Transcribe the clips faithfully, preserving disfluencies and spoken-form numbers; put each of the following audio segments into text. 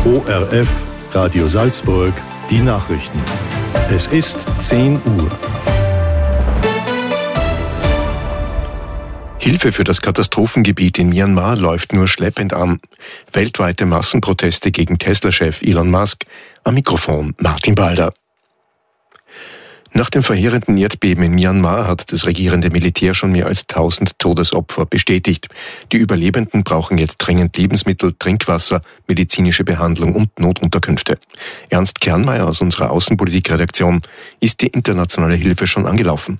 O R F, Radio Salzburg, die Nachrichten. Es ist zehn Uhr. Hilfe für das Katastrophengebiet in Myanmar läuft nur schleppend an. Weltweite Massenproteste gegen Tesla-Chef Elon Musk. Am Mikrofon Martin Balder. Nach dem verheerenden Erdbeben in Myanmar hat das regierende Militär schon mehr als tausend Todesopfer bestätigt. Die Überlebenden brauchen jetzt dringend Lebensmittel, Trinkwasser, medizinische Behandlung und Notunterkünfte. Ernst Kernmeier aus unserer Außenpolitikredaktion: Ist die internationale Hilfe schon angelaufen?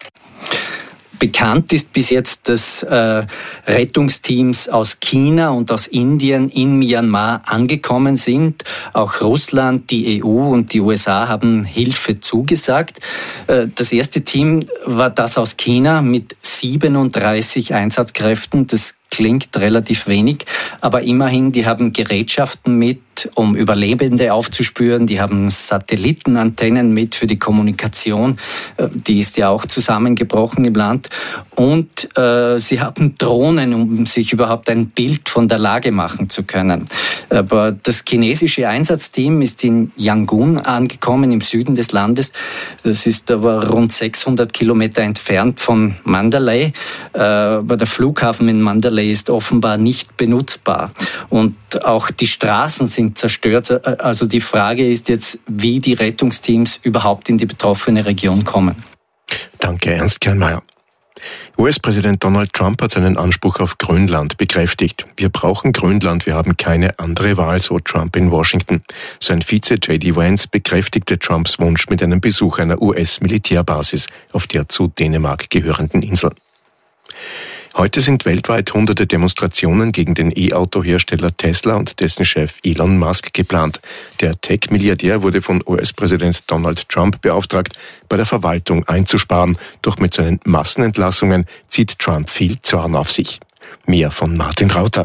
Bekannt ist bis jetzt, dass äh, Rettungsteams aus China und aus Indien in Myanmar angekommen sind. Auch Russland, die E U und die U S A haben Hilfe zugesagt. Äh, das erste Team war das aus China mit siebenunddreißig Einsatzkräften. Das klingt relativ wenig, aber immerhin, die haben Gerätschaften mit, um Überlebende aufzuspüren. Die haben Satellitenantennen mit für die Kommunikation. Die ist ja auch zusammengebrochen im Land. Und äh, sie haben Drohnen, um sich überhaupt ein Bild von der Lage machen zu können. Aber das chinesische Einsatzteam ist in Yangon angekommen, im Süden des Landes. Das ist aber rund sechshundert Kilometer entfernt von Mandalay. Äh, aber der Flughafen in Mandalay ist offenbar nicht benutzbar. Und auch die Straßen sind zerstört. Also die Frage ist jetzt, wie die Rettungsteams überhaupt in die betroffene Region kommen. Danke, Ernst Kernmeier. U S-Präsident Donald Trump hat seinen Anspruch auf Grönland bekräftigt. Wir brauchen Grönland, wir haben keine andere Wahl, so Trump in Washington. Sein Vize J D Vance bekräftigte Trumps Wunsch mit einem Besuch einer U S-Militärbasis auf der zu Dänemark gehörenden Insel. Heute sind weltweit hunderte Demonstrationen gegen den E-Auto-Hersteller Tesla und dessen Chef Elon Musk geplant. Der Tech-Milliardär wurde von U S-Präsident Donald Trump beauftragt, bei der Verwaltung einzusparen. Doch mit seinen Massenentlassungen zieht Trump viel Zorn auf sich. Mehr von Martin Rauter.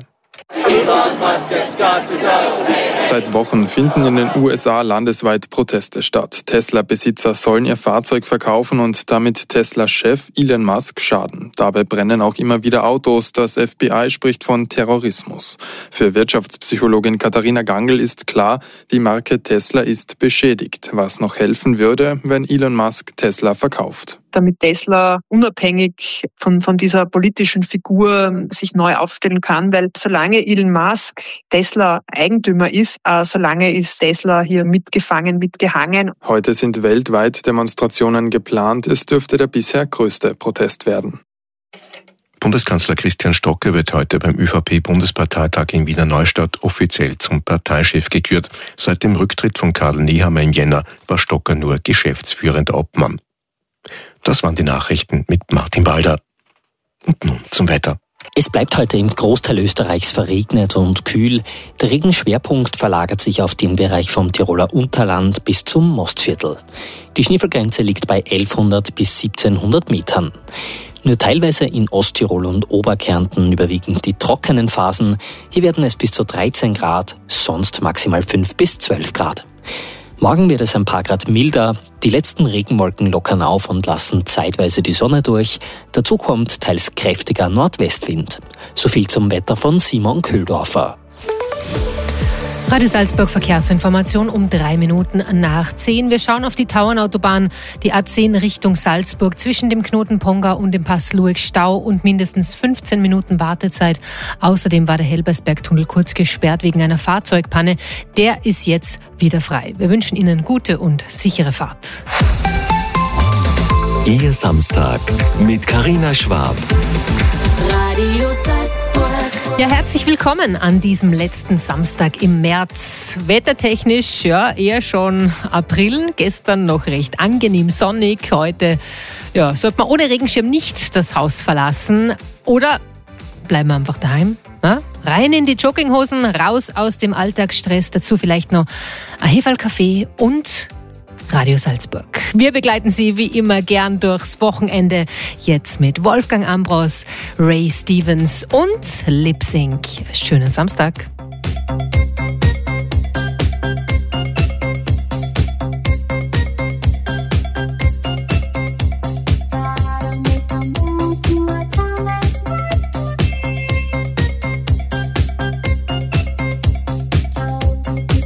Seit Wochen finden in den U S A landesweit Proteste statt. Tesla-Besitzer sollen ihr Fahrzeug verkaufen und damit Tesla-Chef Elon Musk schaden. Dabei brennen auch immer wieder Autos. Das F B I spricht von Terrorismus. Für Wirtschaftspsychologin Katharina Gangl ist klar, die Marke Tesla ist beschädigt. Was noch helfen würde, wenn Elon Musk Tesla verkauft. Damit Tesla unabhängig von, von dieser politischen Figur sich neu aufstellen kann, weil solange Elon Musk Tesla Eigentümer ist, äh, solange ist Tesla hier mitgefangen, mitgehangen. Heute sind weltweit Demonstrationen geplant. Es dürfte der bisher größte Protest werden. Bundeskanzler Christian Stocker wird heute beim Ö V P-Bundesparteitag in Wiener Neustadt offiziell zum Parteichef gekürt. Seit dem Rücktritt von Karl Nehammer im Jänner war Stocker nur geschäftsführender Obmann. Das waren die Nachrichten mit Martin Balder. Und nun zum Wetter. Es bleibt heute im Großteil Österreichs verregnet und kühl. Der Regenschwerpunkt verlagert sich auf den Bereich vom Tiroler Unterland bis zum Mostviertel. Die Schneefallgrenze liegt bei elfhundert bis siebzehnhundert Metern. Nur teilweise in Osttirol und Oberkärnten überwiegen die trockenen Phasen. Hier werden es bis zu dreizehn Grad, sonst maximal fünf bis zwölf Grad. Morgen wird es ein paar Grad milder, die letzten Regenwolken lockern auf und lassen zeitweise die Sonne durch. Dazu kommt teils kräftiger Nordwestwind. So viel zum Wetter von Simon Köhldorfer. Radio Salzburg Verkehrsinformation um drei Minuten nach zehn. Wir schauen auf die Tauernautobahn, die A zehn Richtung Salzburg, zwischen dem Knoten Pongau und dem Pass Lueck Stau und mindestens fünfzehn Minuten Wartezeit. Außerdem war der Helbersbergtunnel kurz gesperrt wegen einer Fahrzeugpanne. Der ist jetzt wieder frei. Wir wünschen Ihnen gute und sichere Fahrt. Ihr Samstag mit Carina Schwab. Radio Salzburg. Ja, herzlich willkommen an diesem letzten Samstag im März. Wettertechnisch, ja, eher schon April. Gestern noch recht angenehm sonnig. Heute, ja, sollte man ohne Regenschirm nicht das Haus verlassen. Oder bleiben wir einfach daheim. Ja? Rein in die Jogginghosen, raus aus dem Alltagsstress. Dazu vielleicht noch ein Heferl-Kaffee und Radio Salzburg. Wir begleiten Sie wie immer gern durchs Wochenende. Jetzt mit Wolfgang Ambros, Ray Stevens und Lip Sync. Schönen Samstag. Told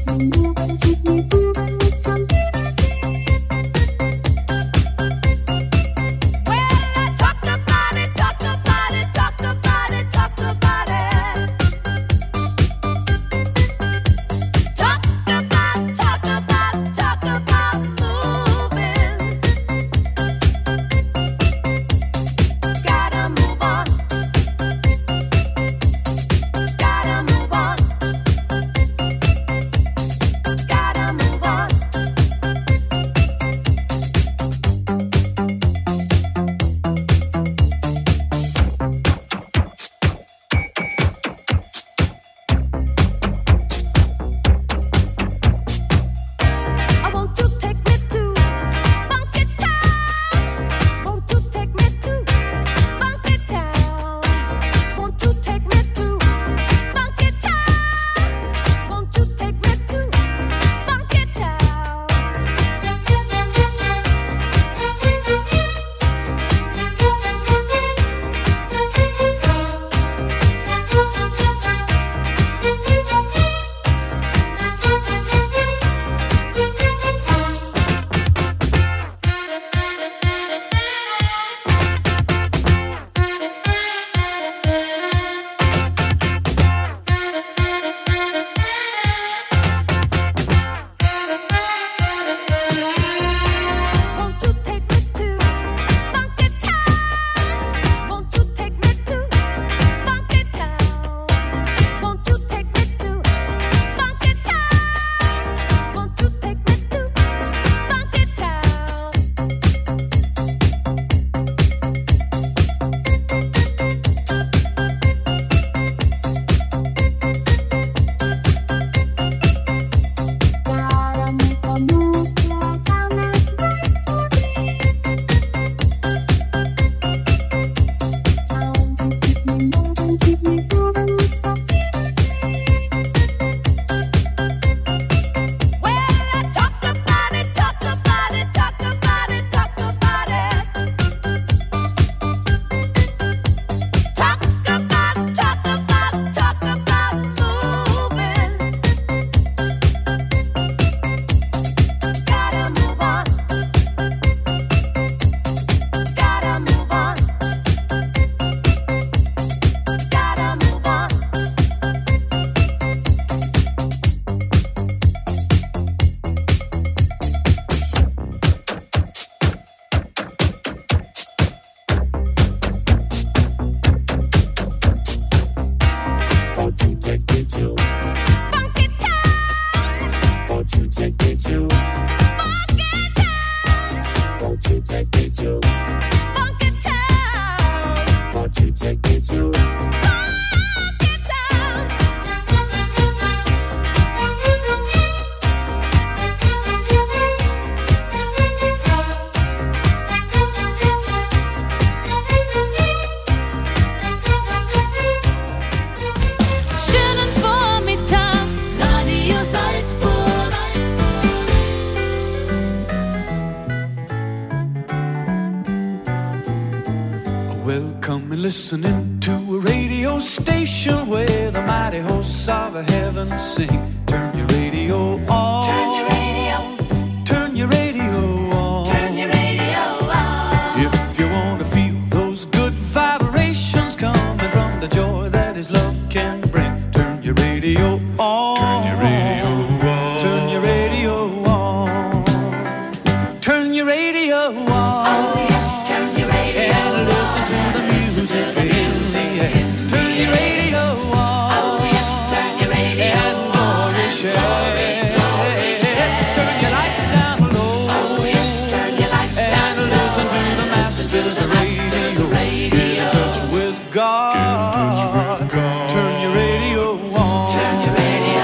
Listening to a radio station where the mighty hosts of heaven sing. Turn your radio on. Turn your radio. Turn your radio on. Turn your radio on. If you want to feel those good vibrations coming from the joy that His love can bring, turn your radio on. Turn your radio on. Turn your radio on. Turn your radio on. Oh yes, turn your radio on. And listen to the music in the air. Turn your radio on. Oh yes, turn your radio on. And glory share. Turn your lights down low. Oh yes, turn your lights down low. And listen to the Master's radio. Get in touch with God. Turn your radio on. Turn your radio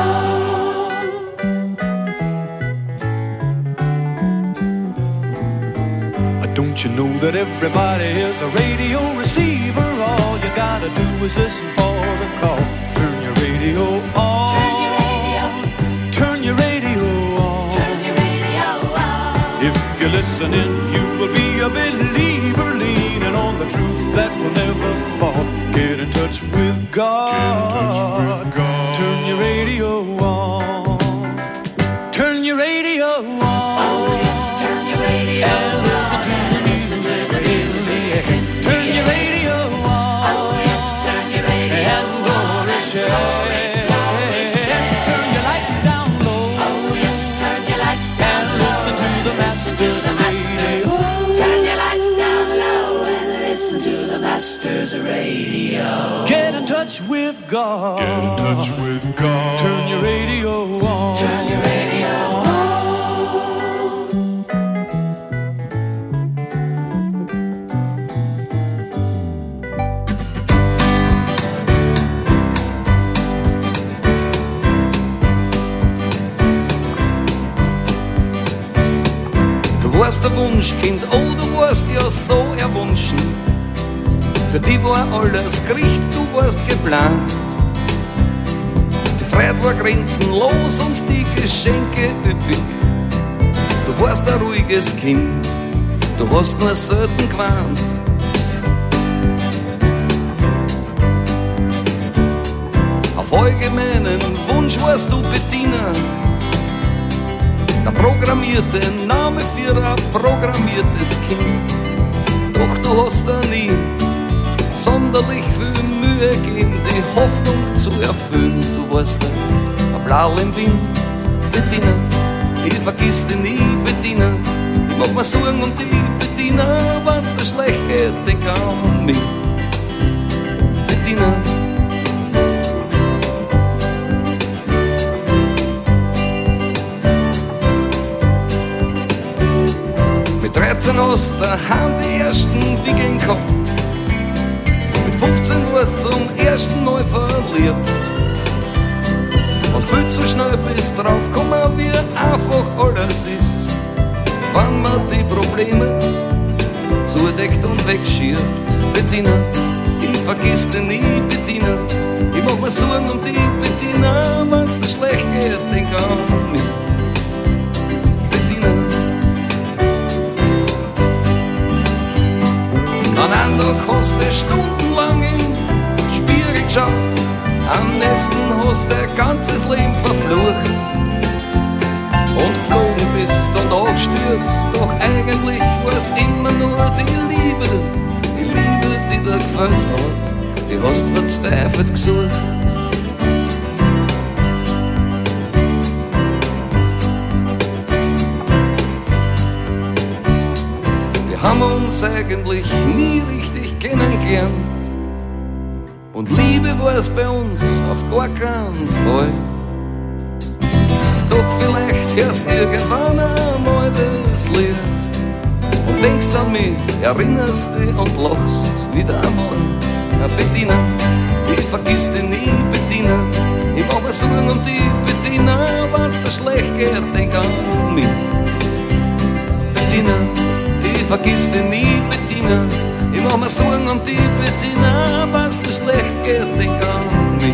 on. Don't you know that everybody is a radio receiver? All you gotta do is listen for the call. Turn your radio on. Turn your radio. Turn your radio on. Turn your radio on. If you're listening, you will be a believer, leaning on the truth that will never fall. Get in touch with God. Get in touch with God. Turn your radio on. Turn your radio on. Oh yes, turn your radio on. And listen to the music in the air. Turn your radio on. Oh yes, turn your radio on. And glory share. Turn your lights down low. Oh yes, turn your lights down low. And listen to the Master's radio. Turn your lights down low and listen to the Master's radio. Get in touch with God. Get in touch with God. Turn your radio on. Turn your radio on. Du warst der Wunschkind, oh du warst ja so erwunschen. Für die war alles Gericht, du warst geplant. Die Freude war grenzenlos und die Geschenke üppig. Du warst ein ruhiges Kind, du hast nur selten gewarnt. Auf allgemeinen Wunsch warst du Bettina, der programmierte Name für ein programmiertes Kind. Doch du hast da nie sonderlich viel Mühe gegeben, die Hoffnung zu erfüllen. Du warst ein Blau im Wind, Bettina, ich vergiss dich nie, Bettina. Ich mach mir Sorgen um dich, Bettina, wenn's dir schlecht geht, denk an mich, Bettina. Mit dreizehn hast du daheim die ersten Wickeln gehabt. Mit fünfzehn warst du zum ersten Mal verliebt. Und viel zu schnell bist drauf gekommen, wie einfach alles ist. Wenn man die Probleme zudeckt und wegschiebt. Bettina, ich vergiss dich nie, Bettina. Ich mach mir Sorgen um dich, Bettina. Wenn's dir schlecht geht, denk an mich, Bettina. An du hast du stundenlang im Spiegel geschaut, am nächsten hast dein ganzes Leben verflucht und geflogen bist und angestürzt, doch eigentlich war's immer nur die Liebe, die Liebe, die dir gefällt hat, die hast verzweifelt gesucht. Wir haben uns eigentlich nie richtig kennengelernt und Liebe war es bei uns auf gar keinen Fall. Doch vielleicht hörst irgendwann einmal das Lied und denkst an mich, erinnerst dich und lachst wieder einmal. Bettina, ich vergiss dich nie, Bettina, ich mach mir Sorgen um dich, Bettina, wenn's dir schlecht geht, denk an mich. Bettina, ich vergiss dich nie, Bettina, ich mach mir Sorgen um dich, Bettina, wenn's dir schlecht geht, denk an mich.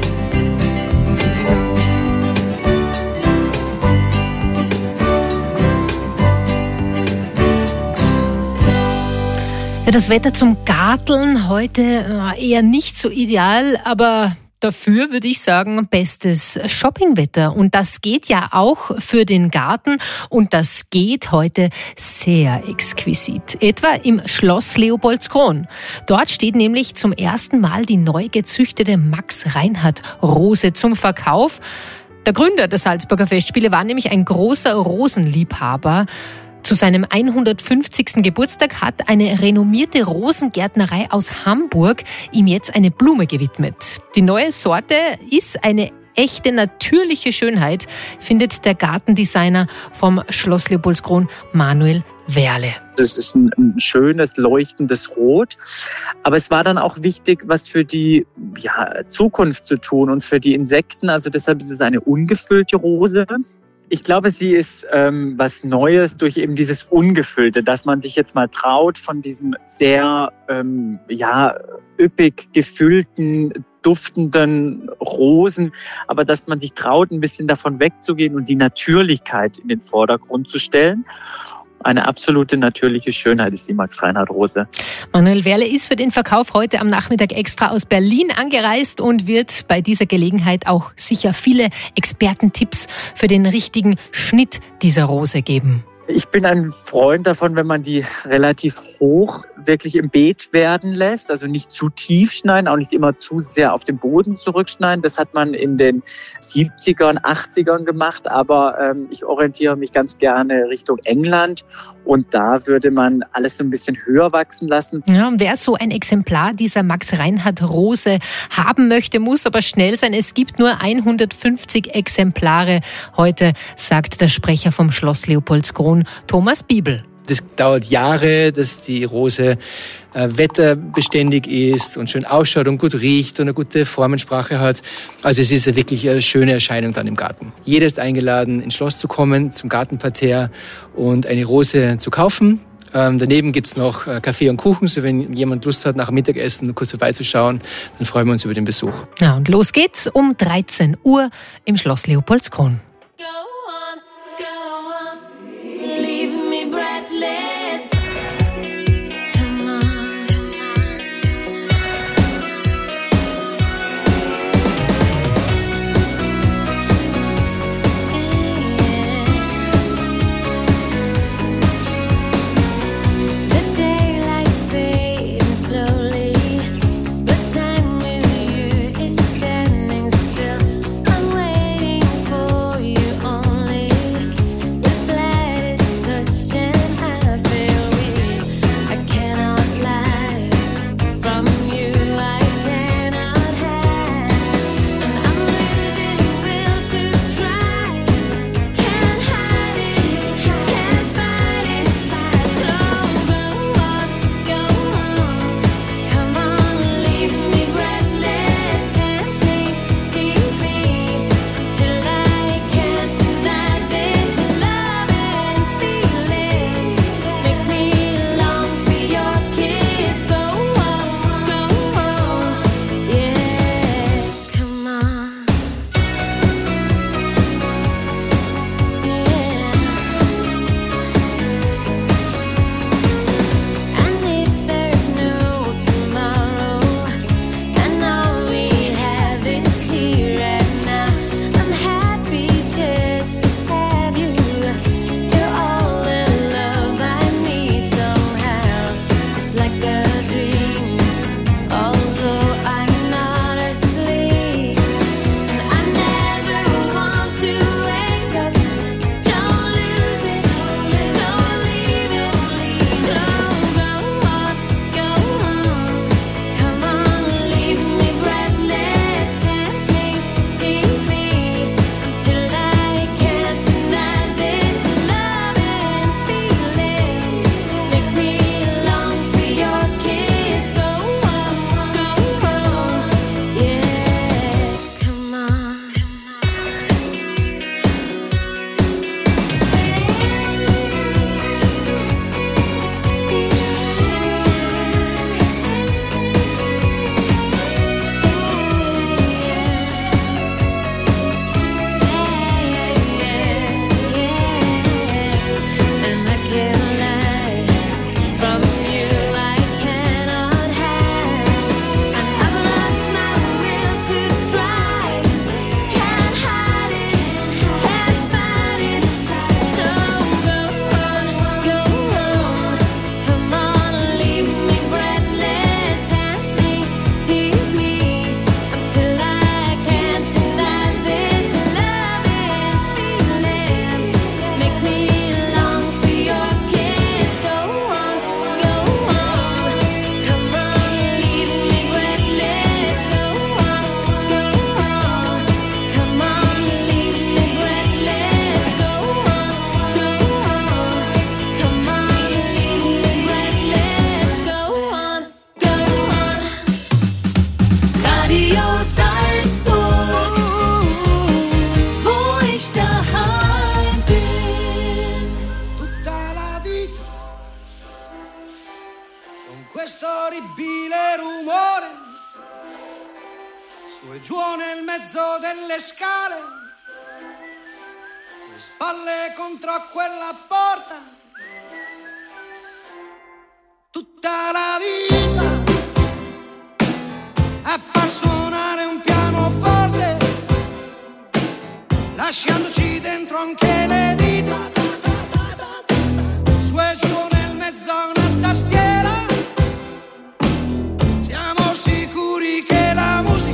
Ja, das Wetter zum Garteln heute eher nicht so ideal, aber dafür würde ich sagen, bestes Shoppingwetter. Und das geht ja auch für den Garten und das geht heute sehr exquisit. Etwa im Schloss Leopoldskron. Dort steht nämlich zum ersten Mal die neu gezüchtete Max-Reinhardt-Rose zum Verkauf. Der Gründer der Salzburger Festspiele war nämlich ein großer Rosenliebhaber. Zu seinem hundertfünfzigsten Geburtstag hat eine renommierte Rosengärtnerei aus Hamburg ihm jetzt eine Blume gewidmet. Die neue Sorte ist eine echte natürliche Schönheit, findet der Gartendesigner vom Schloss Leopoldskron Manuel Werle. Das ist ein, ein schönes, leuchtendes Rot. Aber es war dann auch wichtig, was für die ja, Zukunft zu tun und für die Insekten. Also deshalb ist es eine ungefüllte Rose. Ich glaube, sie ist ähm, was Neues durch eben dieses Ungefüllte, dass man sich jetzt mal traut, von diesem sehr ähm, ja, üppig gefüllten, duftenden Rosen, aber dass man sich traut, ein bisschen davon wegzugehen und die Natürlichkeit in den Vordergrund zu stellen. Eine absolute natürliche Schönheit ist die Max-Reinhardt-Rose. Manuel Werle ist für den Verkauf heute am Nachmittag extra aus Berlin angereist und wird bei dieser Gelegenheit auch sicher viele Expertentipps für den richtigen Schnitt dieser Rose geben. Ich bin ein Freund davon, wenn man die relativ hoch wirklich im Beet werden lässt, also nicht zu tief schneiden, auch nicht immer zu sehr auf den Boden zurückschneiden. Das hat man in den siebzigern, achtzigern gemacht, aber ähm, ich orientiere mich ganz gerne Richtung England und da würde man alles so ein bisschen höher wachsen lassen. Ja, und wer so ein Exemplar dieser Max-Reinhardt-Rose haben möchte, muss aber schnell sein. Es gibt nur hundertfünfzig Exemplare heute, sagt der Sprecher vom Schloss Leopoldskron, Thomas Biebel. Das dauert Jahre, dass die Rose äh, wetterbeständig ist und schön ausschaut und gut riecht und eine gute Formensprache hat. Also es ist eine wirklich eine schöne Erscheinung dann im Garten. Jeder ist eingeladen, ins Schloss zu kommen, zum Gartenparterre und eine Rose zu kaufen. Ähm, daneben gibt's noch äh, Kaffee und Kuchen, so wenn jemand Lust hat, nach dem Mittagessen kurz vorbeizuschauen, dann freuen wir uns über den Besuch. Ja, und los geht's um dreizehn Uhr im Schloss Leopoldskron. For you. giù nel mezzo delle scale, le spalle contro quella porta, tutta la vita a far suonare un pianoforte, lasciandoci dentro anche le dita, su e giù nel mezzo una tastiera, siamo sicuri che la musica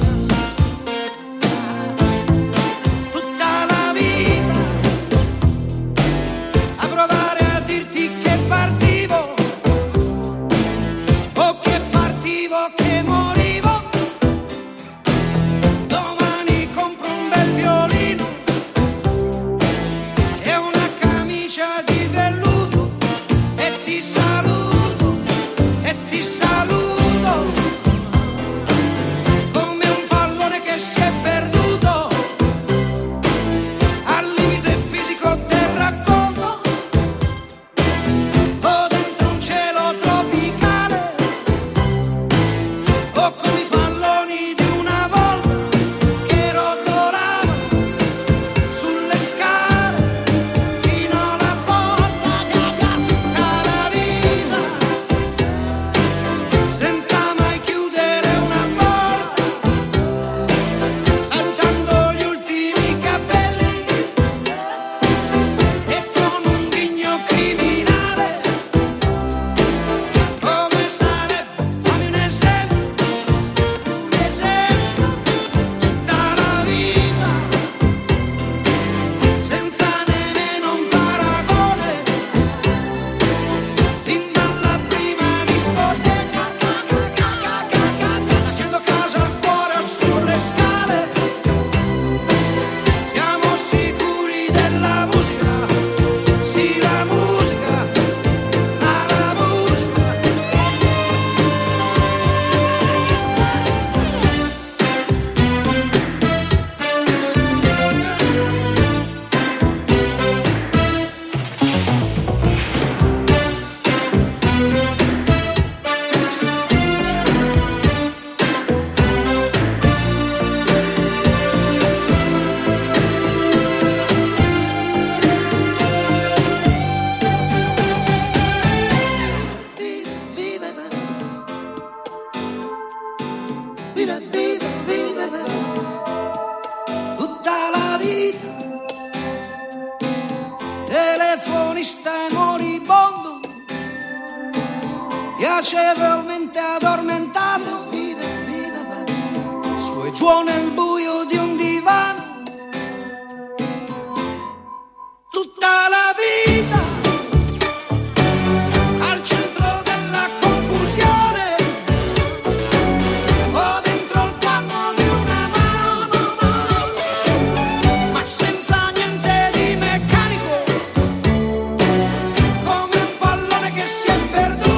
piacevolmente addormentato, su e giù nel buio di un divano, tutta la vita al centro della confusione, o dentro il palmo di una mano, ma senza niente di meccanico, come un pallone che si è perduto.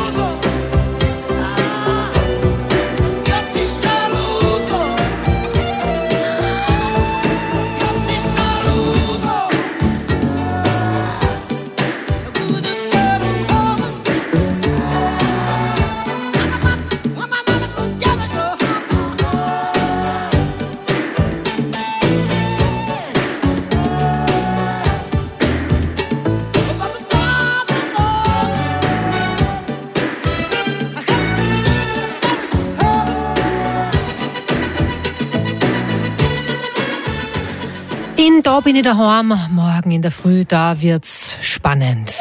In Da bin ich daheim, morgen in der Früh, da wird's spannend.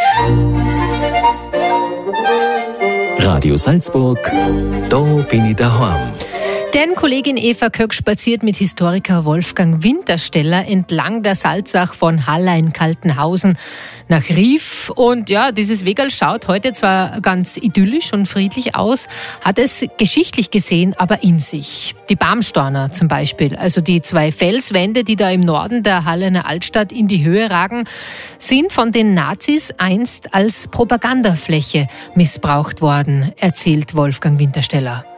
Radio Salzburg, da bin ich daheim. Denn Kollegin Eva Köck spaziert mit Historiker Wolfgang Wintersteller entlang der Salzach von Halla in Kaltenhausen nach Rief. Und ja, dieses Wegerl schaut heute zwar ganz idyllisch und friedlich aus, hat es geschichtlich gesehen aber in sich. Die Barmstorner zum Beispiel, also die zwei Felswände, die da im Norden der Hallener Altstadt in die Höhe ragen, sind von den Nazis einst als Propagandafläche missbraucht worden, erzählt Wolfgang Wintersteller.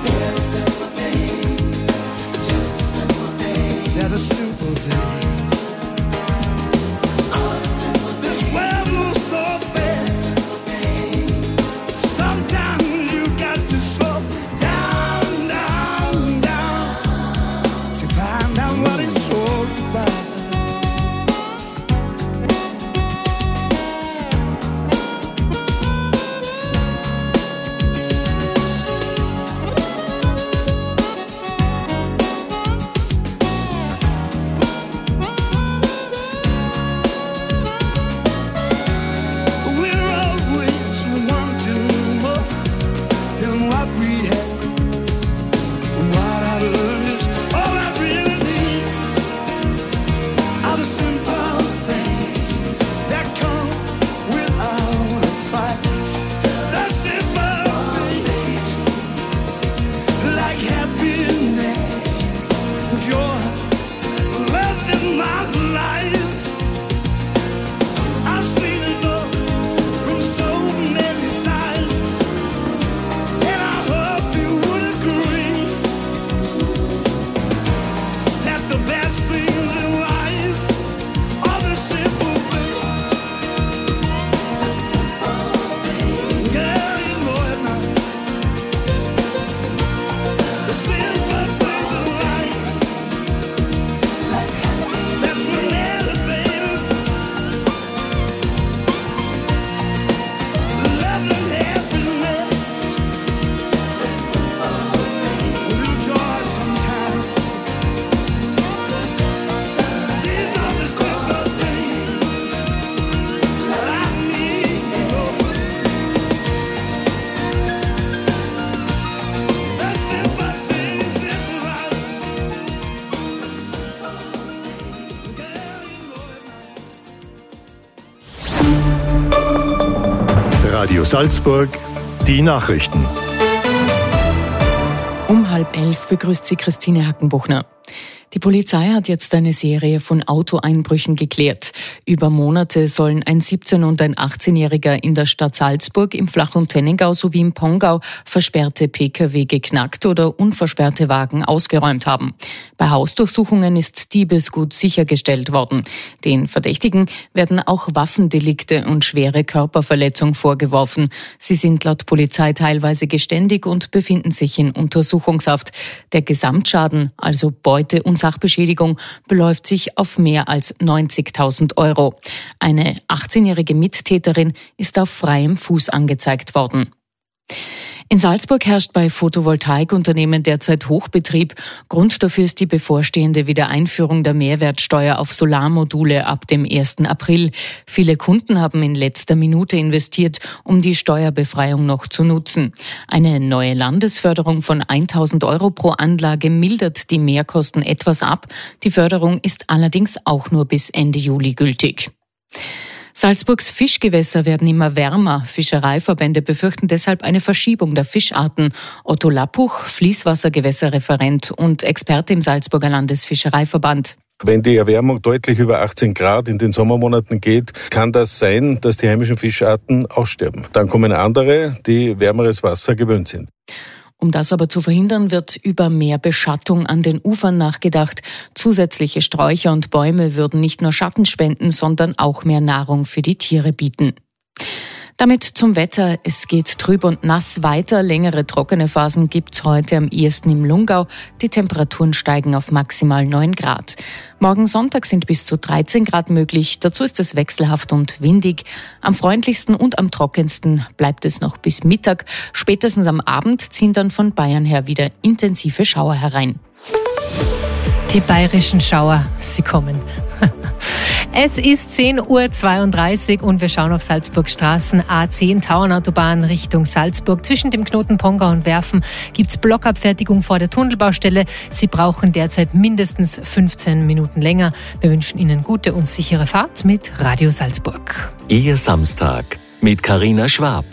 Very simple things. Radio Salzburg, die Nachrichten. Um halb elf begrüßt sie Christine Hackenbuchner. Die Polizei hat jetzt eine Serie von Autoeinbrüchen geklärt. Über Monate sollen ein siebzehn- und ein achtzehnjähriger in der Stadt Salzburg, im Flach- und Tennengau sowie im Pongau versperrte P K W geknackt oder unversperrte Wagen ausgeräumt haben. Bei Hausdurchsuchungen ist Diebesgut sichergestellt worden. Den Verdächtigen werden auch Waffendelikte und schwere Körperverletzung vorgeworfen. Sie sind laut Polizei teilweise geständig und befinden sich in Untersuchungshaft. Der Gesamtschaden, also Beute und Sachbeschädigung, beläuft sich auf mehr als neunzigtausend Euro. Eine achtzehnjährige Mittäterin ist auf freiem Fuß angezeigt worden. In Salzburg herrscht bei Photovoltaikunternehmen derzeit Hochbetrieb. Grund dafür ist die bevorstehende Wiedereinführung der Mehrwertsteuer auf Solarmodule ab dem ersten April. Viele Kunden haben in letzter Minute investiert, um die Steuerbefreiung noch zu nutzen. Eine neue Landesförderung von tausend Euro pro Anlage mildert die Mehrkosten etwas ab. Die Förderung ist allerdings auch nur bis Ende Juli gültig. Salzburgs Fischgewässer werden immer wärmer. Fischereiverbände befürchten deshalb eine Verschiebung der Fischarten. Otto Lappuch, Fließwassergewässerreferent und Experte im Salzburger Landesfischereiverband. Wenn die Erwärmung deutlich über achtzehn Grad in den Sommermonaten geht, kann das sein, dass die heimischen Fischarten aussterben. Dann kommen andere, die wärmeres Wasser gewöhnt sind. Um das aber zu verhindern, wird über mehr Beschattung an den Ufern nachgedacht. Zusätzliche Sträucher und Bäume würden nicht nur Schatten spenden, sondern auch mehr Nahrung für die Tiere bieten. Damit zum Wetter. Es geht trüb und nass weiter. Längere trockene Phasen gibt's heute am ehesten im Lungau. Die Temperaturen steigen auf maximal neun Grad. Morgen Sonntag sind bis zu dreizehn Grad möglich. Dazu ist es wechselhaft und windig. Am freundlichsten und am trockensten bleibt es noch bis Mittag. Spätestens am Abend ziehen dann von Bayern her wieder intensive Schauer herein. Die bayerischen Schauer, sie kommen. Es ist zehn Uhr zweiunddreißig und wir schauen auf Salzburgs Straßen. A zehn Tauernautobahn Richtung Salzburg. Zwischen dem Knoten Pongau und Werfen gibt's Blockabfertigung vor der Tunnelbaustelle. Sie brauchen derzeit mindestens fünfzehn Minuten länger. Wir wünschen Ihnen gute und sichere Fahrt mit Radio Salzburg. Ihr Samstag mit Carina Schwab.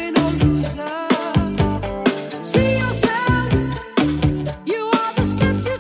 See yourself, you are the steps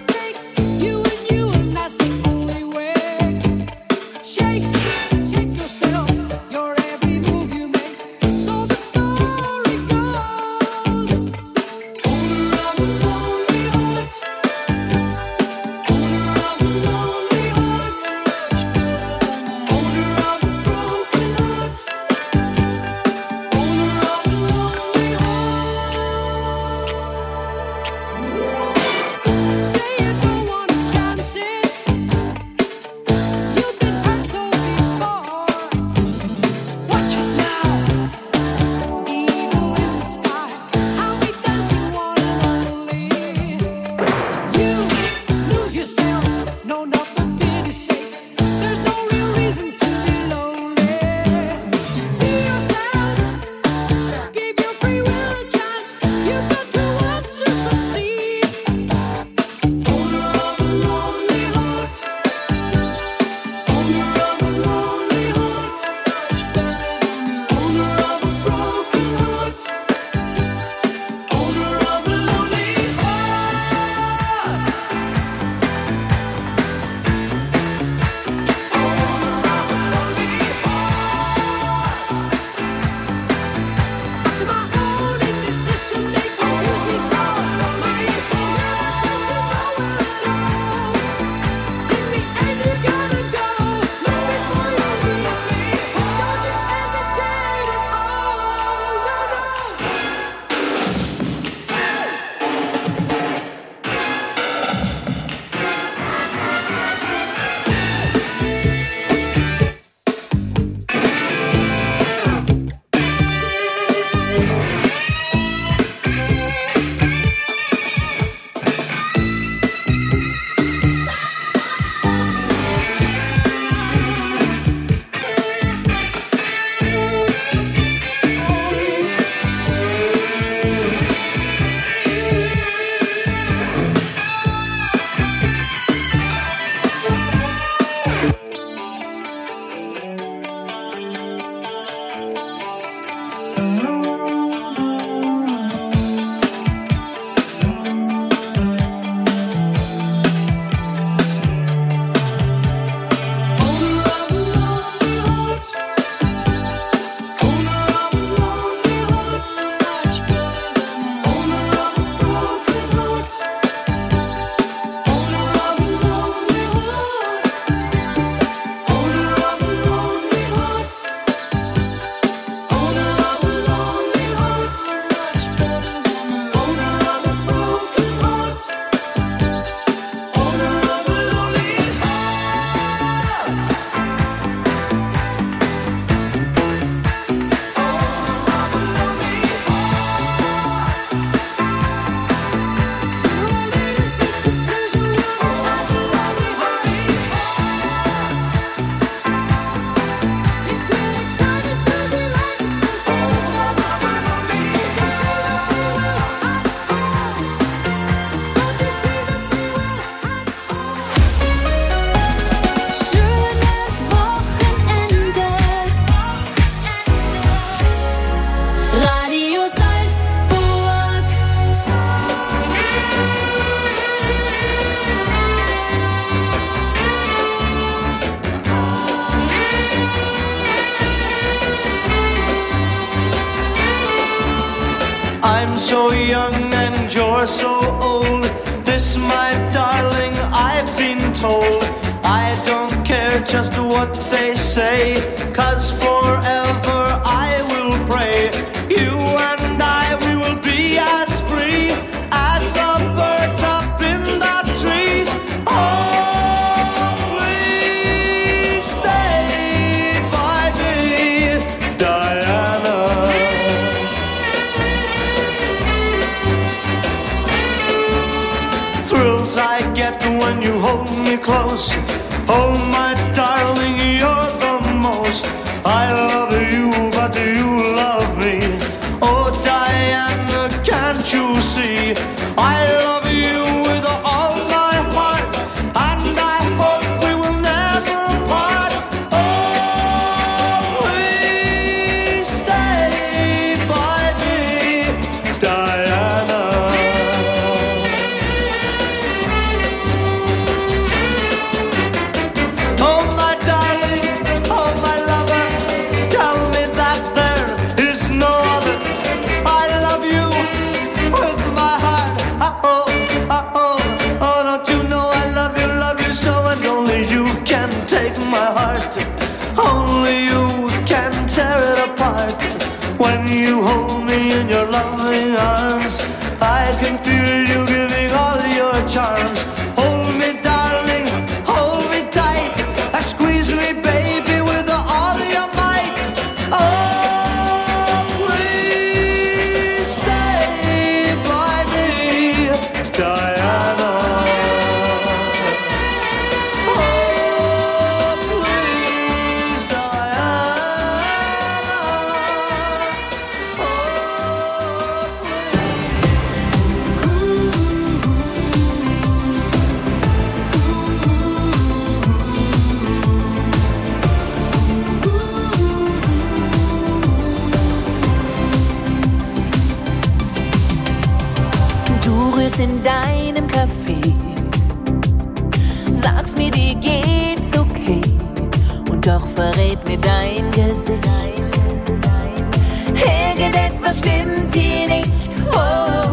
I'm so young and you're so old. This, my darling, I've been told. I don't care just what they say, 'cause forever I will pray. You and I, we will be as free as the birds up in the trees. Oh, please stay by me, Diana. Thrills I get when you hold me close. Oh, my darling, you're the most. I love you, but do you love me? Oh, Diana, can't you see? I love you with all my heart, and I hope we will never part. Oh, please stay by me, Diana. Oh, my darling, oh, my lover, tell me that there is no other. I love you with my heart. Oh, oh, oh, oh, don't you know I love you, love you so, and only you can take my heart. Only you can tear it apart. When you hold me in your loving arms, I can feel you giving all your charms. Hold me, darling, hold me tight. Squeeze me, baby, with all your might. Oh, please stay by me, Diana. Oh, please, Diana. Du rührst in deinem Café, sagst mir, dir geht's okay, und doch verrät mir dein Gesicht. Irgendetwas stimmt hier nicht, oh.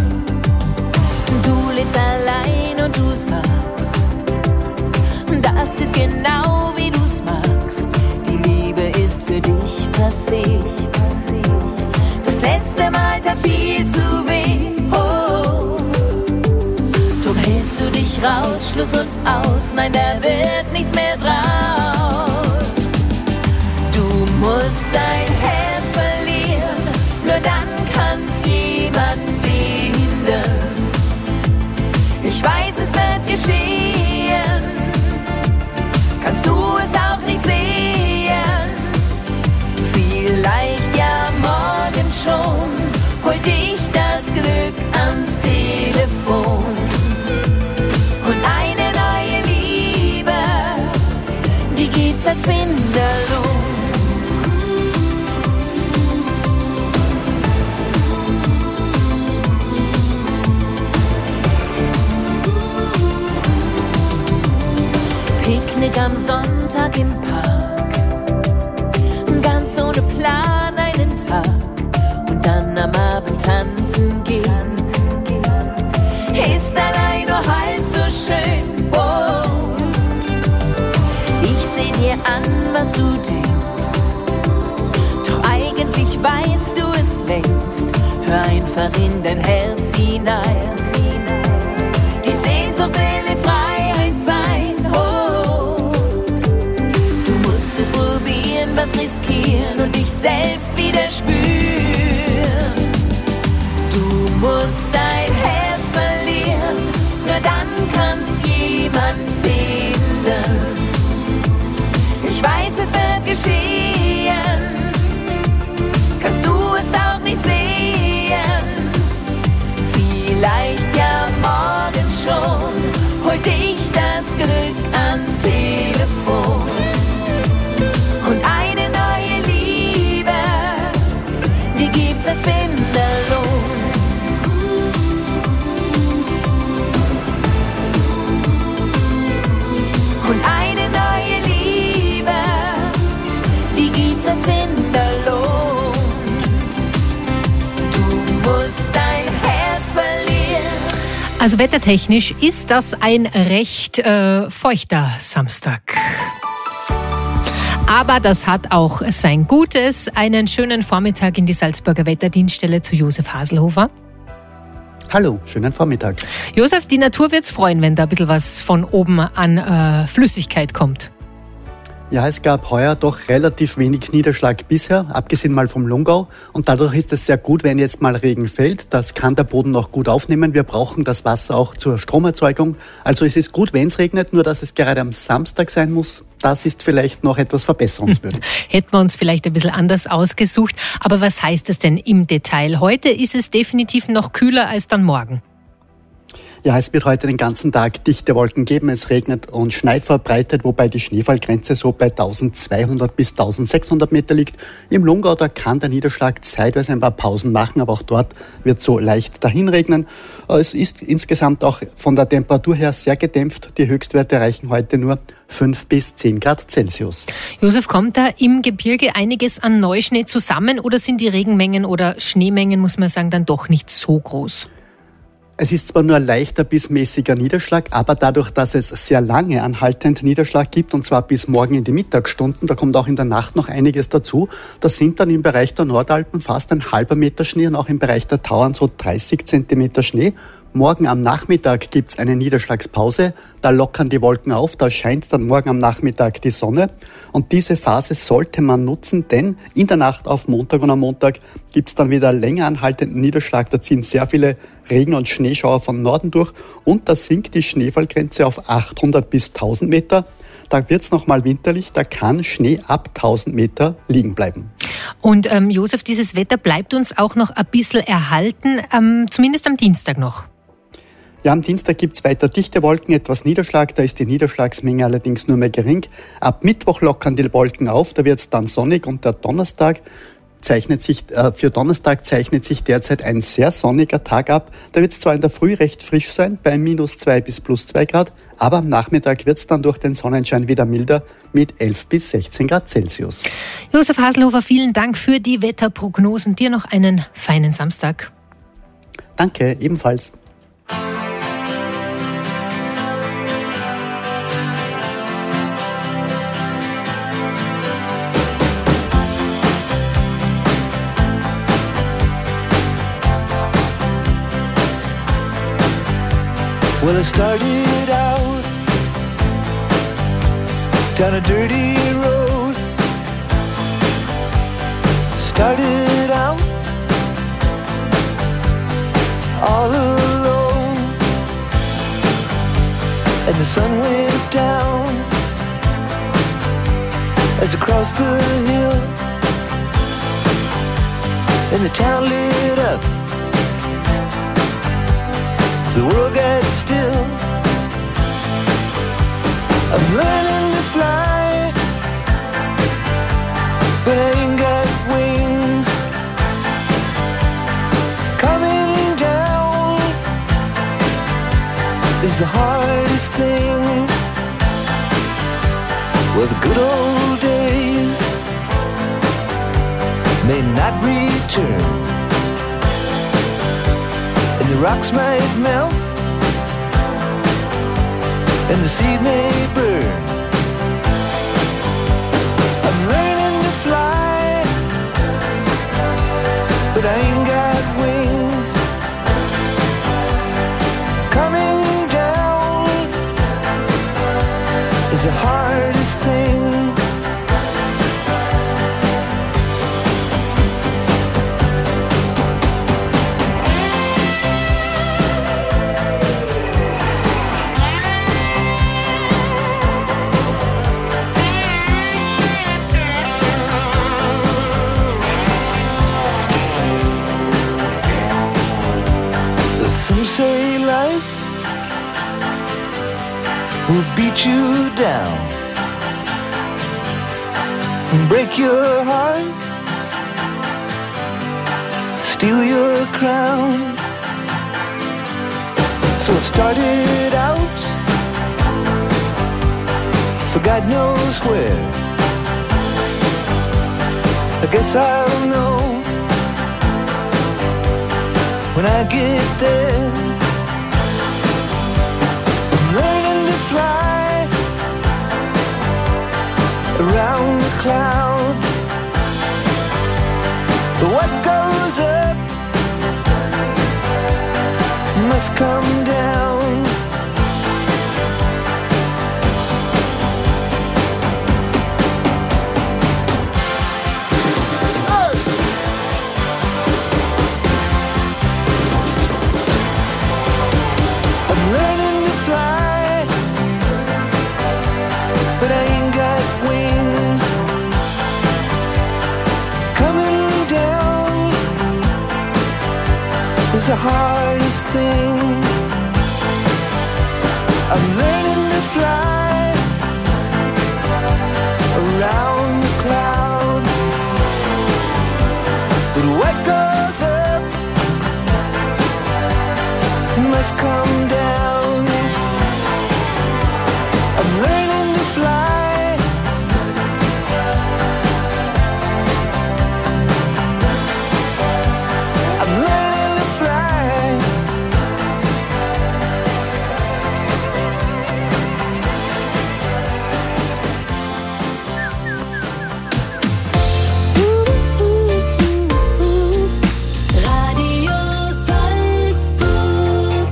Du lebst allein und du sagst, das ist genau wie du's magst. Die Liebe ist für dich passé. Das letzte Mal tat viel zu weh, oh. Drum hältst du dich raus, Schluss und aus, nein, da wird nichts mehr draus. Du musst dein Herz verlieren, nur dann kann's jemand finden. Ich weiß, es wird geschehen, kannst du es auch nicht sehen. Vielleicht ja morgen schon, holt dich das Glück ans Telefon. Und eine neue Liebe, die gibt's als Finderlohn. Picknick am Sonntag im Park, ganz ohne Plan einen Tag, und dann am Abend tanzen gehen. Ist allein nur halb so schön, oh. Ich seh dir an, was du denkst, doch eigentlich weißt du es längst. Hör einfach in dein Herz hinein. Die Sehnsucht will in Freiheit sein, oh. Du musst es probieren, was riskieren und dich selbst wieder spüren. Du musst dein Herz verlieren, nur dann kann's jemand finden. Ich weiß, es wird geschehen, kannst du es auch nicht sehen. Vielleicht ja morgen schon, holt dich das Glück ans Telefon. Und eine neue Liebe, die gibt's als Finderlohn. Also wettertechnisch ist das ein recht äh, feuchter Samstag. Aber das hat auch sein Gutes. Einen schönen Vormittag in die Salzburger Wetterdienststelle zu Josef Haselhofer. Hallo, schönen Vormittag. Josef, die Natur wird's freuen, wenn da ein bisschen was von oben an äh, Flüssigkeit kommt. Ja, es gab heuer doch relativ wenig Niederschlag bisher, abgesehen mal vom Lungau. Und dadurch ist es sehr gut, wenn jetzt mal Regen fällt. Das kann der Boden noch gut aufnehmen. Wir brauchen das Wasser auch zur Stromerzeugung. Also es ist gut, wenn es regnet, nur dass es gerade am Samstag sein muss. Das ist vielleicht noch etwas verbesserungswürdig. Hätten wir uns vielleicht ein bisschen anders ausgesucht. Aber was heißt es denn im Detail? Heute ist es definitiv noch kühler als dann morgen. Ja, es wird heute den ganzen Tag dichte Wolken geben. Es regnet und schneit verbreitet, wobei die Schneefallgrenze so bei eintausendzweihundert bis eintausendsechshundert Meter liegt. Im Lungau, da kann der Niederschlag zeitweise ein paar Pausen machen, aber auch dort wird so leicht dahin regnen. Es ist insgesamt auch von der Temperatur her sehr gedämpft. Die Höchstwerte erreichen heute nur fünf bis zehn Grad Celsius. Josef, kommt da im Gebirge einiges an Neuschnee zusammen oder sind die Regenmengen oder Schneemengen, muss man sagen, dann doch nicht so groß? Es ist zwar nur leichter bis mäßiger Niederschlag, aber dadurch, dass es sehr lange anhaltend Niederschlag gibt, und zwar bis morgen in die Mittagsstunden, da kommt auch in der Nacht noch einiges dazu. Das sind dann im Bereich der Nordalpen fast ein halber Meter Schnee und auch im Bereich der Tauern so dreißig Zentimeter Schnee. Morgen am Nachmittag gibt's eine Niederschlagspause, da lockern die Wolken auf, da scheint dann morgen am Nachmittag die Sonne und diese Phase sollte man nutzen, denn in der Nacht auf Montag und am Montag gibt's dann wieder länger anhaltenden Niederschlag, da ziehen sehr viele Regen- und Schneeschauer von Norden durch und da sinkt die Schneefallgrenze auf achthundert bis tausend Meter. Da wird's nochmal winterlich, da kann Schnee ab tausend Meter liegen bleiben. Und ähm, Josef, dieses Wetter bleibt uns auch noch ein bisschen erhalten, ähm, zumindest am Dienstag noch. Ja, am Dienstag gibt's weiter dichte Wolken, etwas Niederschlag, da ist die Niederschlagsmenge allerdings nur mehr gering. Ab Mittwoch lockern die Wolken auf, da wird's dann sonnig und der Donnerstag zeichnet sich, äh, für Donnerstag zeichnet sich derzeit ein sehr sonniger Tag ab. Da wird's zwar in der Früh recht frisch sein, bei minus zwei bis plus zwei Grad, aber am Nachmittag wird's dann durch den Sonnenschein wieder milder mit elf bis sechzehn Grad Celsius. Josef Haselhofer, vielen Dank für die Wetterprognosen. Dir noch einen feinen Samstag. Danke, ebenfalls. Well, I started out down a dirty road. Started out all alone, and the sun went down as I crossed the hill, and the town lit up. The world got still. I'm learning to fly, but I ain't got wings. Coming down is the hardest thing. Well, the good old days may not return, and the rocks might melt, and the sea may burn. I'm learning to fly, but I ain't got wings. Coming down is the hardest thing. Some say life will beat you down and break your heart, steal your crown. So I've started out for God knows where. I guess I'll know when I get there. must come down. I'm learning to fly, but I ain't got wings. Coming down is the hardest thing. I'm learning to fly around the clouds, but what goes up must come down. I'm learning to fly. I'm learning to fly. Radio Salzburg.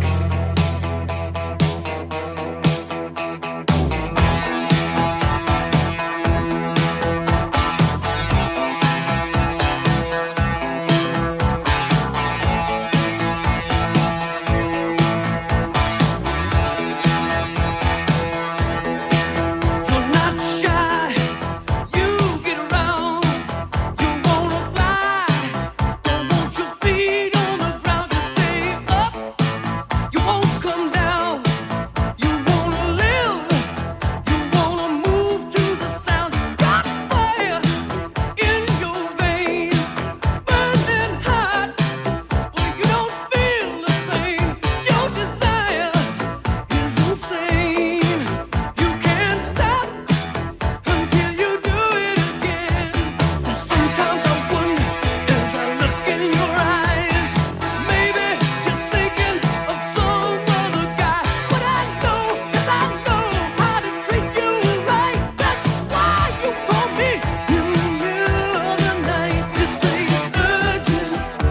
You're not shy, you get around. You wanna fly, don't want your feet on the ground to stay up. You won't come down, you wanna live, you wanna move to the sound. Got fire in your veins, burning hot, but you don't feel the pain. Your desire is insane. You can't stop until you do it again. Sometimes I wonder as I look in your eyes, maybe you're thinking of some other guy. But I know, 'cause I know how to treat you right. That's why you call me in the middle of the night. You say it's urgent,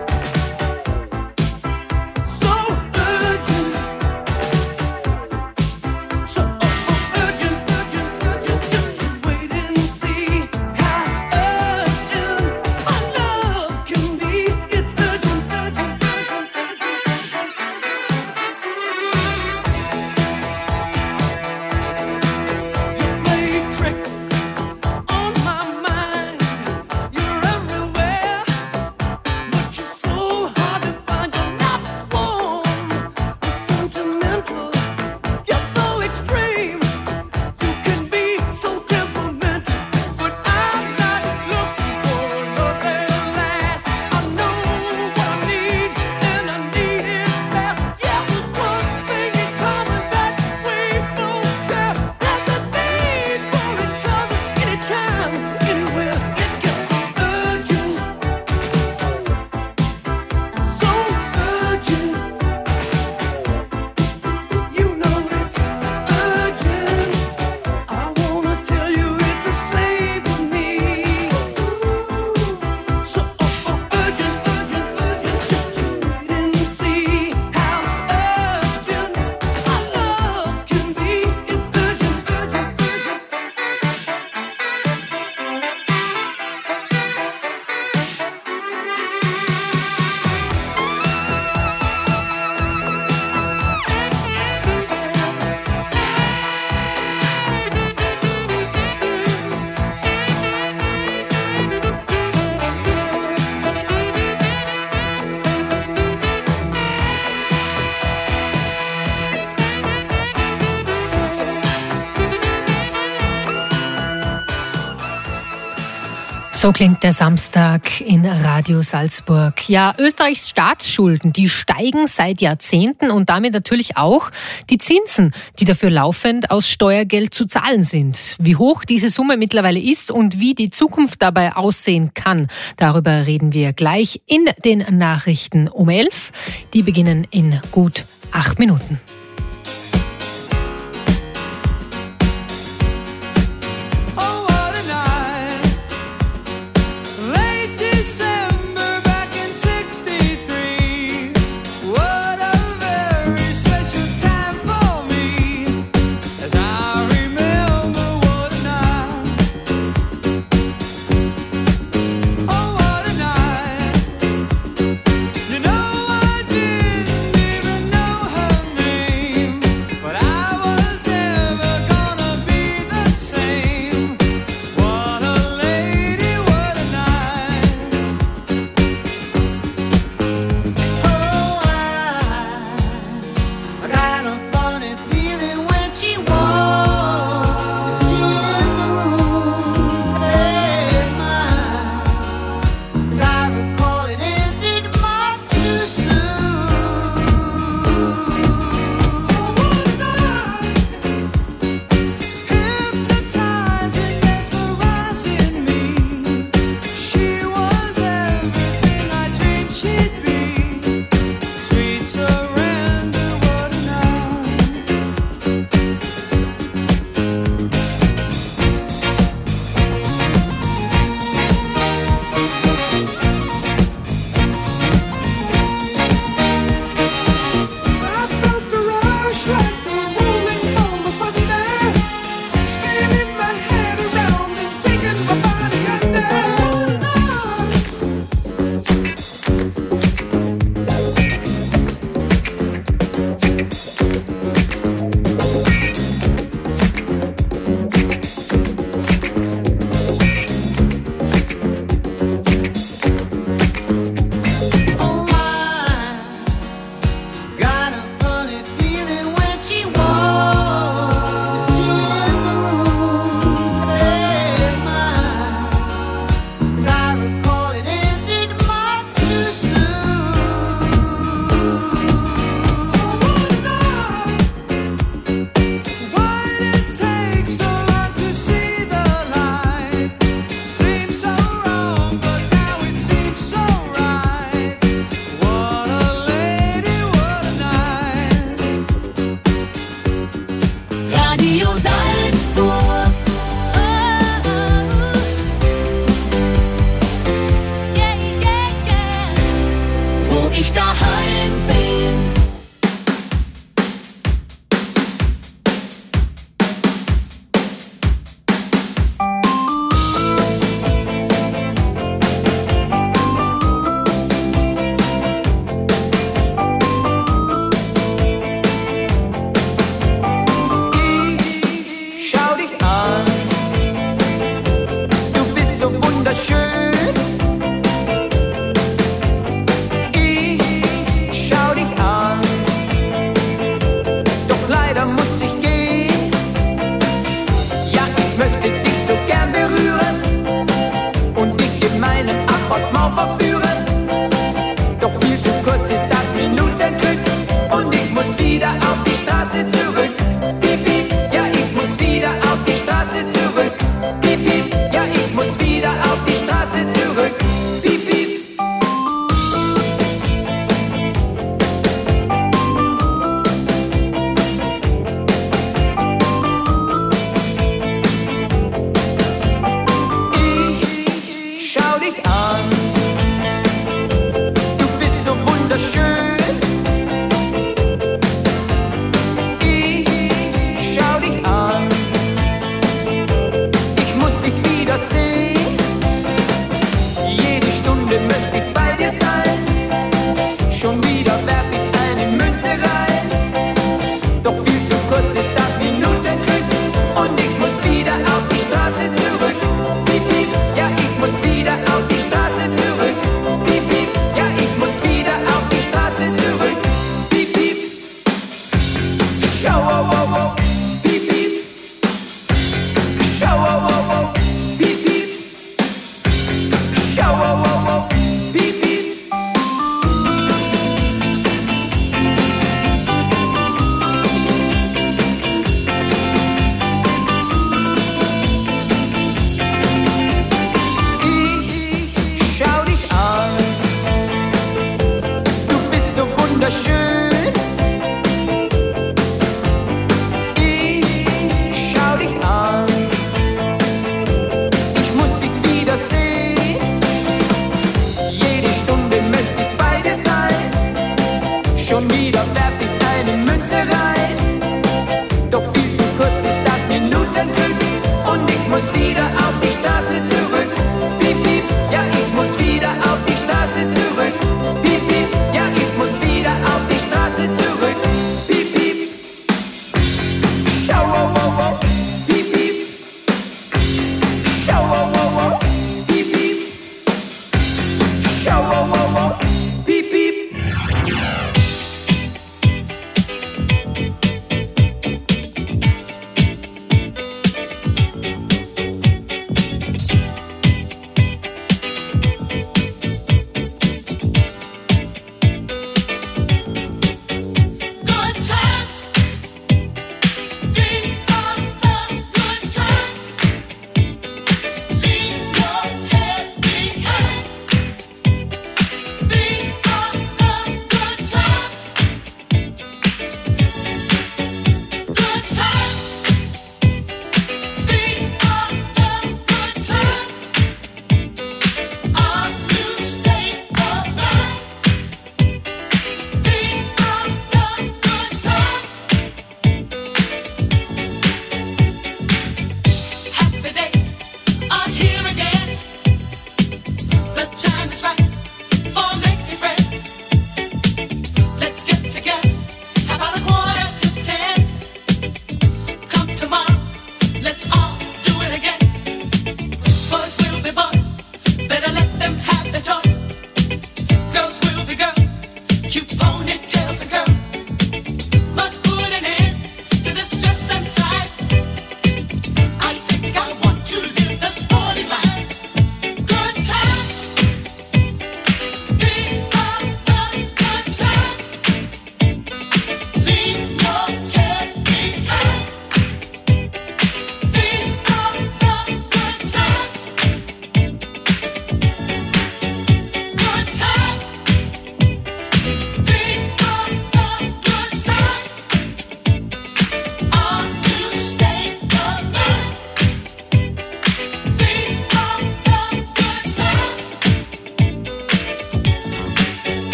so urgent, so urgent, urgent, urgent. Just wait and see how urgent my love can be. It's urgent, urgent, urgent, urgent. You play tricks on my mind. You're everywhere, but you're so hard to find. You're not warm or sentimental. You're so extreme. You can be so temperamental, but I'm not looking for love that lasts. I know what I need, and I need it fast. Yeah, there's one thing in common that we both share. There's a need for each other, anytime, anywhere. It gets urgent, so urgent. You know it's urgent. I wanna tell you it's a slave for me. So oh, oh, urgent, urgent, urgent. Just wait and see how urgent my love can be. It's urgent, urgent, urgent. So klingt der Samstag in Radio Salzburg. Ja, Österreichs Staatsschulden, die steigen seit Jahrzehnten und damit natürlich auch die Zinsen, die dafür laufend aus Steuergeld zu zahlen sind. Wie hoch diese Summe mittlerweile ist und wie die Zukunft dabei aussehen kann, darüber reden wir gleich in den Nachrichten um elf. Die beginnen in gut acht Minuten. December back in sixty-three. What a very ich daheim bin. Und ich muss wieder auf die Straße zurück. Piep, piep, ja, ich muss wieder auf die Straße.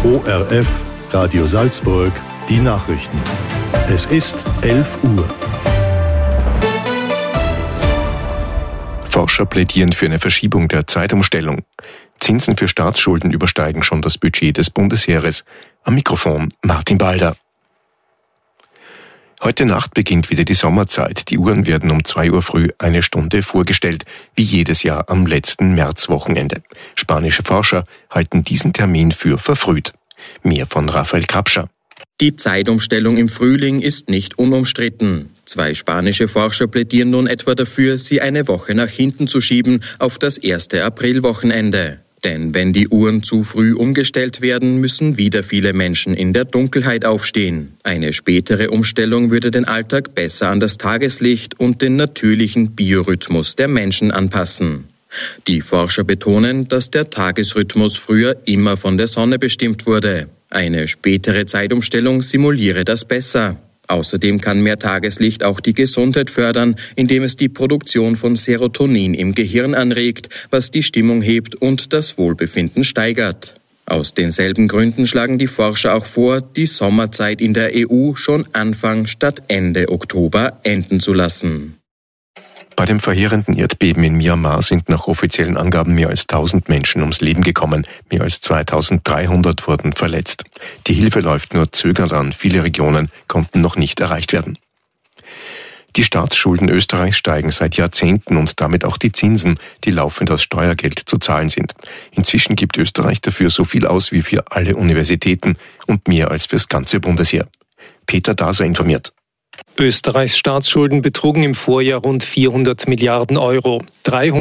O R F, Radio Salzburg, die Nachrichten. Es ist elf Uhr. Forscher plädieren für eine Verschiebung der Zeitumstellung. Zinsen für Staatsschulden übersteigen schon das Budget des Bundesheeres. Am Mikrofon Martin Balder. Heute Nacht beginnt wieder die Sommerzeit. Die Uhren werden um zwei Uhr früh eine Stunde vorgestellt, wie jedes Jahr am letzten Märzwochenende. Spanische Forscher halten diesen Termin für verfrüht. Mehr von Raphael Krapscher. Die Zeitumstellung im Frühling ist nicht unumstritten. Zwei spanische Forscher plädieren nun etwa dafür, sie eine Woche nach hinten zu schieben auf das erste Aprilwochenende. Denn wenn die Uhren zu früh umgestellt werden, müssen wieder viele Menschen in der Dunkelheit aufstehen. Eine spätere Umstellung würde den Alltag besser an das Tageslicht und den natürlichen Biorhythmus der Menschen anpassen. Die Forscher betonen, dass der Tagesrhythmus früher immer von der Sonne bestimmt wurde. Eine spätere Zeitumstellung simuliere das besser. Außerdem kann mehr Tageslicht auch die Gesundheit fördern, indem es die Produktion von Serotonin im Gehirn anregt, was die Stimmung hebt und das Wohlbefinden steigert. Aus denselben Gründen schlagen die Forscher auch vor, die Sommerzeit in der E U schon Anfang statt Ende Oktober enden zu lassen. Bei dem verheerenden Erdbeben in Myanmar sind nach offiziellen Angaben mehr als tausend Menschen ums Leben gekommen. Mehr als zweitausenddreihundert wurden verletzt. Die Hilfe läuft nur zögernd an. Viele Regionen konnten noch nicht erreicht werden. Die Staatsschulden Österreichs steigen seit Jahrzehnten und damit auch die Zinsen, die laufend aus Steuergeld zu zahlen sind. Inzwischen gibt Österreich dafür so viel aus wie für alle Universitäten und mehr als fürs ganze Bundesheer. Peter Daser informiert. Österreichs Staatsschulden betrugen im Vorjahr rund vierhundert Milliarden Euro. dreihundert